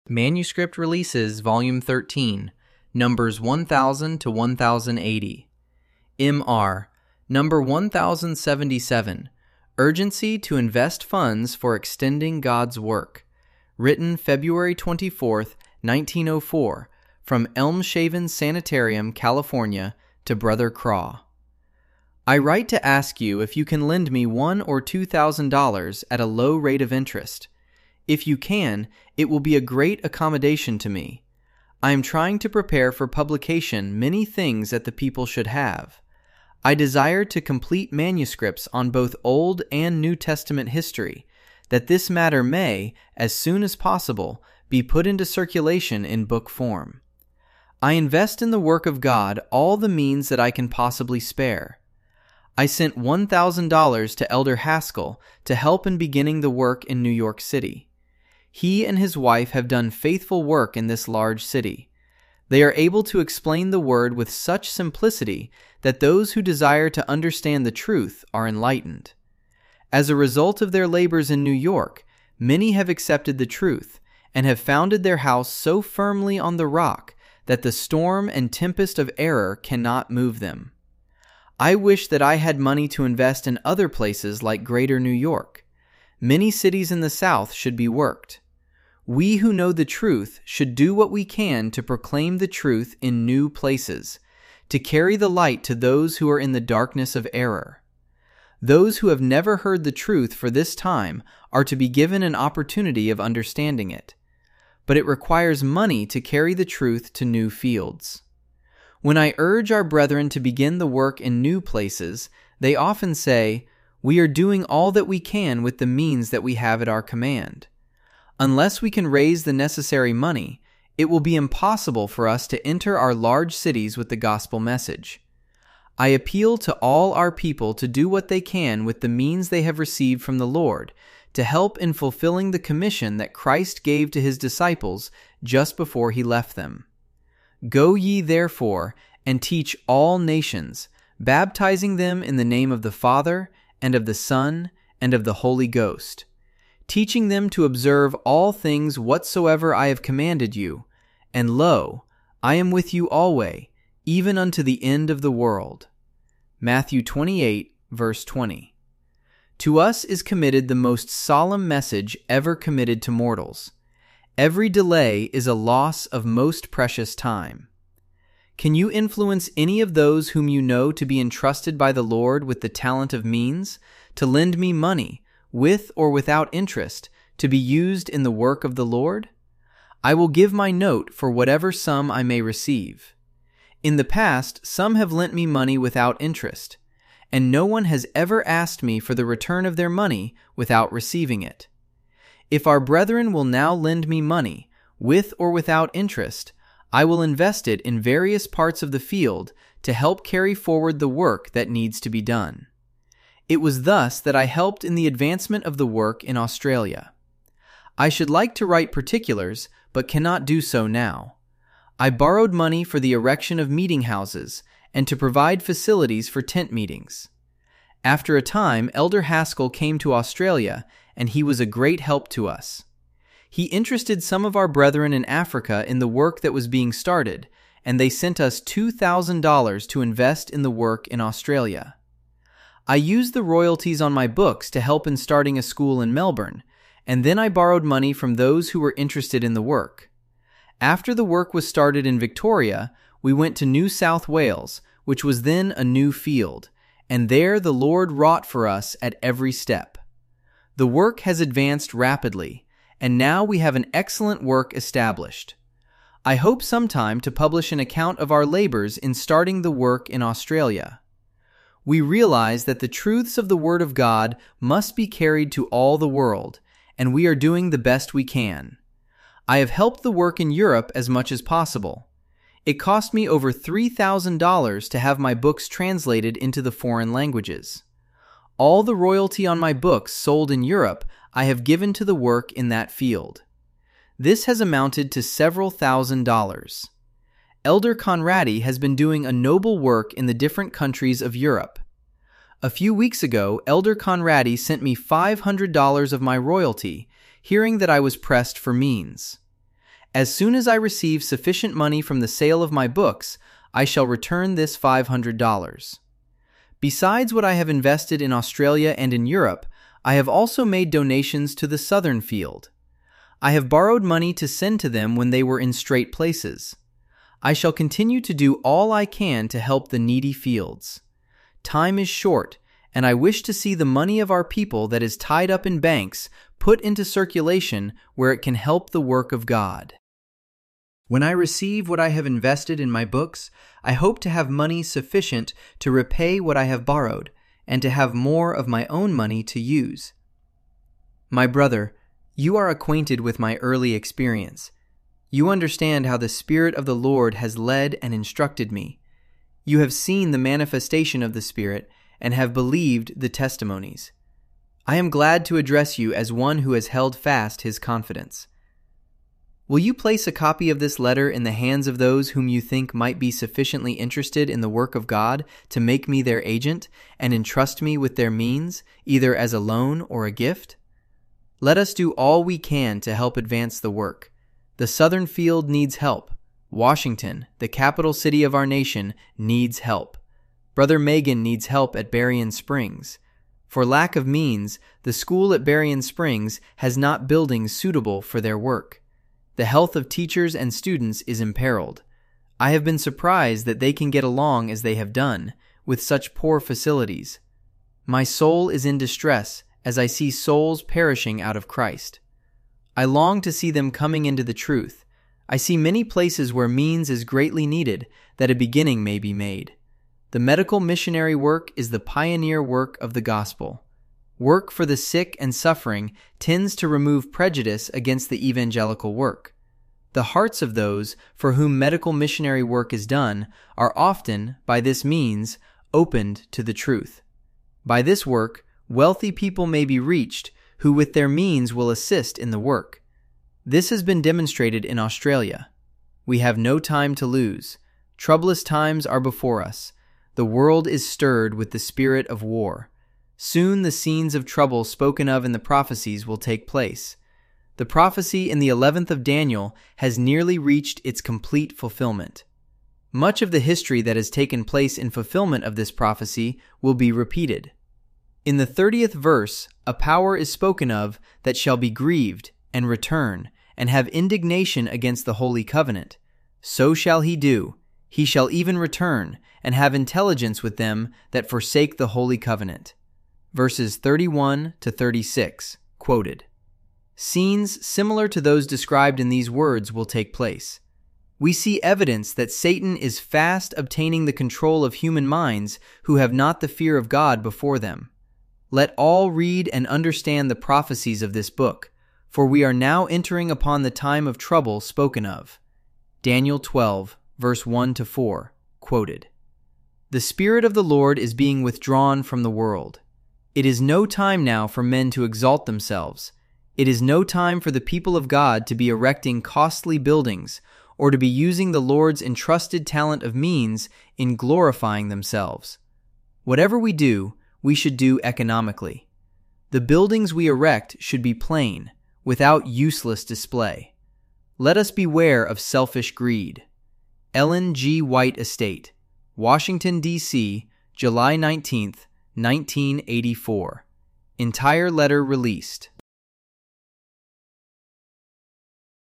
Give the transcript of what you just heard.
Manuscript Releases Volume 13, Numbers 1000 to 1080. M.R. Number 1077, Urgency to Invest Funds for Extending God's Work. Written February 24, 1904, from Elmshaven Sanitarium, California, to Brother Craw. I write to ask you if you can lend me $1,000 or $2,000 at a low rate of interest. If you can, it will be a great accommodation to me. I am trying to prepare for publication many things that the people should have. I desire to complete manuscripts on both Old and New Testament history, that this matter may, as soon as possible, be put into circulation in book form. I invest in the work of God all the means that I can possibly spare. I sent $1,000 to Elder Haskell to help in beginning the work in New York City. He and his wife have done faithful work in this large city. They are able to explain the Word with such simplicity that those who desire to understand the truth are enlightened. As a result of their labors in New York, many have accepted the truth and have founded their house so firmly on the rock that the storm and tempest of error cannot move them. I wish that I had money to invest in other places like Greater New York. Many cities in the South should be worked. We who know the truth should do what we can to proclaim the truth in new places, to carry the light to those who are in the darkness of error. Those who have never heard the truth for this time are to be given an opportunity of understanding it. But it requires money to carry the truth to new fields. When I urge our brethren to begin the work in new places, they often say, "We are doing all that we can with the means that we have at our command." Unless we can raise the necessary money, it will be impossible for us to enter our large cities with the gospel message. I appeal to all our people to do what they can with the means they have received from the Lord, to help in fulfilling the commission that Christ gave to his disciples just before he left them. Go ye therefore, and teach all nations, baptizing them in the name of the Father, and of the Son, and of the Holy Ghost, teaching them to observe all things whatsoever I have commanded you. And lo, I am with you always, even unto the end of the world. Matthew 28, verse 20. To us is committed the most solemn message ever committed to mortals. Every delay is a loss of most precious time. Can you influence any of those whom you know to be entrusted by the Lord with the talent of means, to lend me money, with or without interest, to be used in the work of the Lord? I will give my note for whatever sum I may receive. In the past, some have lent me money without interest, and no one has ever asked me for the return of their money without receiving it. If our brethren will now lend me money, with or without interest, I will invest it in various parts of the field to help carry forward the work that needs to be done. It was thus that I helped in the advancement of the work in Australia. I should like to write particulars, but cannot do so now. I borrowed money for the erection of meeting houses and to provide facilities for tent meetings. After a time, Elder Haskell came to Australia, and he was a great help to us. He interested some of our brethren in Africa in the work that was being started, and they sent us $2,000 to invest in the work in Australia. I used the royalties on my books to help in starting a school in Melbourne, and then I borrowed money from those who were interested in the work. After the work was started in Victoria, we went to New South Wales, which was then a new field, and there the Lord wrought for us at every step. The work has advanced rapidly, and now we have an excellent work established. I hope sometime to publish an account of our labors in starting the work in Australia. We realize that the truths of the Word of God must be carried to all the world, and we are doing the best we can. I have helped the work in Europe as much as possible. It cost me over $3,000 to have my books translated into the foreign languages. All the royalty on my books sold in Europe I have given to the work in that field. This has amounted to several $1,000s. Elder Conradi has been doing a noble work in the different countries of Europe. A few weeks ago, Elder Conradi sent me $500 of my royalty, hearing that I was pressed for means. As soon as I receive sufficient money from the sale of my books, I shall return this $500. Besides what I have invested in Australia and in Europe, I have also made donations to the Southern Field. I have borrowed money to send to them when they were in strait places. I shall continue to do all I can to help the needy fields. Time is short, and I wish to see the money of our people that is tied up in banks put into circulation where it can help the work of God. When I receive what I have invested in my books, I hope to have money sufficient to repay what I have borrowed, and to have more of my own money to use. My brother, you are acquainted with my early experience. You understand how the Spirit of the Lord has led and instructed me. You have seen the manifestation of the Spirit and have believed the testimonies. I am glad to address you as one who has held fast his confidence. Will you place a copy of this letter in the hands of those whom you think might be sufficiently interested in the work of God to make me their agent and entrust me with their means, either as a loan or a gift? Let us do all we can to help advance the work. The Southern Field needs help. Washington, the capital city of our nation, needs help. Brother Megan needs help at Berrien Springs. For lack of means, the school at Berrien Springs has not buildings suitable for their work. The health of teachers and students is imperiled. I have been surprised that they can get along as they have done, with such poor facilities. My soul is in distress as I see souls perishing out of Christ. I long to see them coming into the truth. I see many places where means is greatly needed, that a beginning may be made. The medical missionary work is the pioneer work of the gospel. Work for the sick and suffering tends to remove prejudice against the evangelical work. The hearts of those for whom medical missionary work is done are often, by this means, opened to the truth. By this work, wealthy people may be reached who with their means will assist in the work. This has been demonstrated in Australia. We have no time to lose. Troublous times are before us. The world is stirred with the spirit of war. Soon the scenes of trouble spoken of in the prophecies will take place. The prophecy in the 11th of Daniel has nearly reached its complete fulfillment. Much of the history that has taken place in fulfillment of this prophecy will be repeated. In the 30th verse, a power is spoken of that shall be grieved and return and have indignation against the holy covenant. So shall he do. He shall even return and have intelligence with them that forsake the holy covenant. Verses 31 to 36, quoted. Scenes similar to those described in these words will take place. We see evidence that Satan is fast obtaining the control of human minds who have not the fear of God before them. Let all read and understand the prophecies of this book, for we are now entering upon the time of trouble spoken of. Daniel 12, verse 1 to 4, quoted. The Spirit of the Lord is being withdrawn from the world. It is no time now for men to exalt themselves. It is no time for the people of God to be erecting costly buildings or to be using the Lord's entrusted talent of means in glorifying themselves. Whatever we do, we should do economically. The buildings we erect should be plain, without useless display. Let us beware of selfish greed. Ellen G. White Estate, Washington, D.C., July 19, 1984. Entire letter released.